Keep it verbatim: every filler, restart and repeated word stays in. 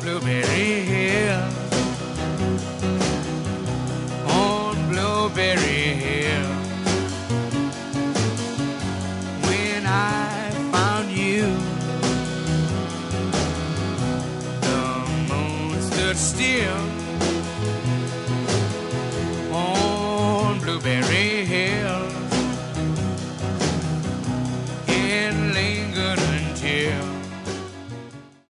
Blueberry Hill, on Blueberry Hill. When I found you, the moon stood still.